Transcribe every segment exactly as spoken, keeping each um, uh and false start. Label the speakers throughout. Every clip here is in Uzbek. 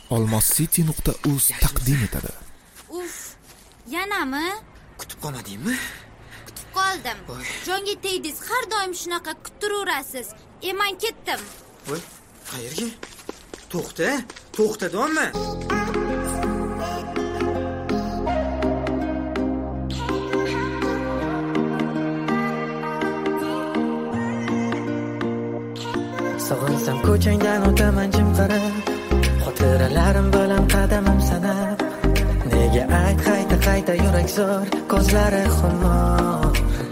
Speaker 1: olmoscity nuqta uz taqdim etadi.
Speaker 2: Uf, yanami?
Speaker 3: Kutubxona deymi?
Speaker 2: Kutib qoldim. Jonga tegdingiz, har doim shunaqa kutiraverasiz. E, men ketdim.
Speaker 3: Voy, qayerga? To'xta, to'xta dommi?
Speaker 4: Sog'insam ko'changdan o'taman jim qarab, xotiralarim bilan qadamim sanab. Nega ayt qayta qayta yurak zo'r, ko'zlari xumor.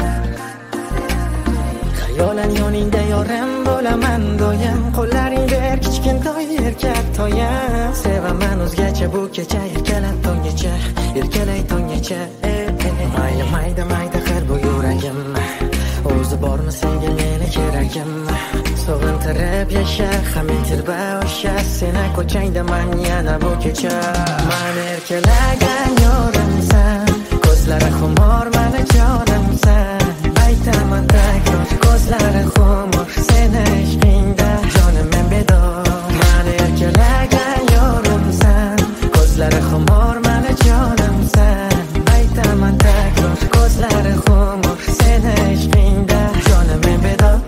Speaker 4: Xayolan yoningda yorim bo'laman doim, qo'llaring ber kichkintoy erkak toyam. Sevaman o'zgacha bu kecha, erkalab tonggacha, erkalay tonggacha. Mayli mayda mayda qil bu yuragim, o'zi bormi senga meni keragim. Sog'intirib yasha, hamintirba o'sha, seni ko'changda man yana bu kecha. Man erkalagan yorimsan, ko'zlari xumor, mani jonimsan. Aytaman takror, ko'zlari xumor, seni ishqingda jonim men bedor. Man erkalagan yorimsan, ko'zlari xumor, mani jonimsan. Aytaman takror, ko'zlari xumor, seni ishqingda jonim men bedor.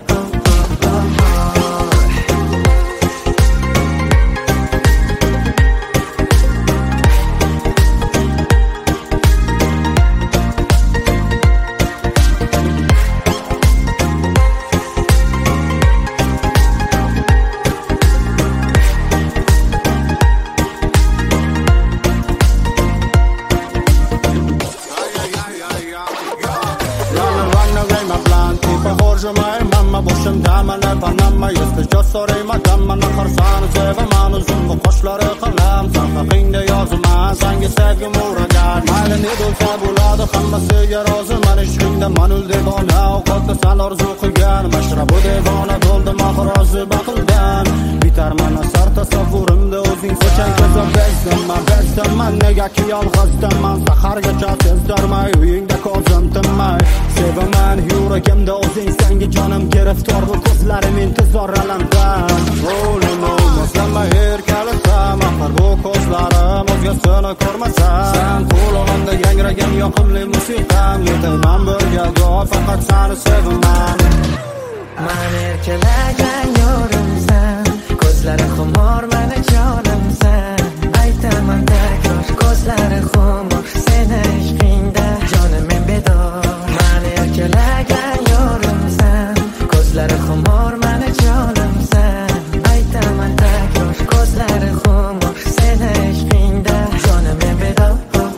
Speaker 5: Negaki yolg'izdaman, sahargacha sezdirmay uyingda ko'zim tinmay. Sevaman yuragimda o'zing, senga jonim giriftor, bu ko'zlarim intizor alamdan. O'lim olmasam erkalasam, axir bu ko'zlarim o'zgasini ko'rmasa. Sen qulog'imda yangragan yoqimli musiqam, yetaman birga do'o, faqat seni sevaman.
Speaker 4: Man erkalagan yorimsan, ko'zlari xumor, mani jonimsan. Aytaman takror, ko'zlari xumor, seni ishqingda jonim men bedor. Man erkalagan yorimsan, ko'zlari xumor, mani jonimsan. Aytaman takror, ko'zlari xumor, seni ishqingda jonim men bedor.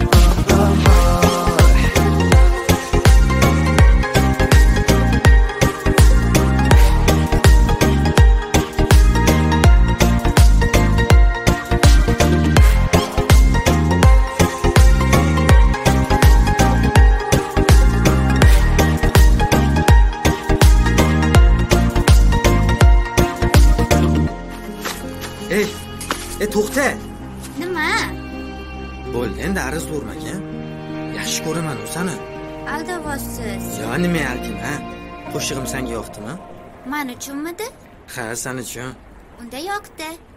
Speaker 3: Ey, ey to'xta.
Speaker 2: Nima?
Speaker 3: Bo'ldi, endi ariz urmagan. Yaxshi ko'raman u seni.
Speaker 2: Aldavosiz.
Speaker 3: Yo, nima erkin, ha? Qo'shig'im senga yoqdimi?
Speaker 2: Men uchunmidi?
Speaker 3: Ha, sen uchun.
Speaker 2: Unda yoqdi.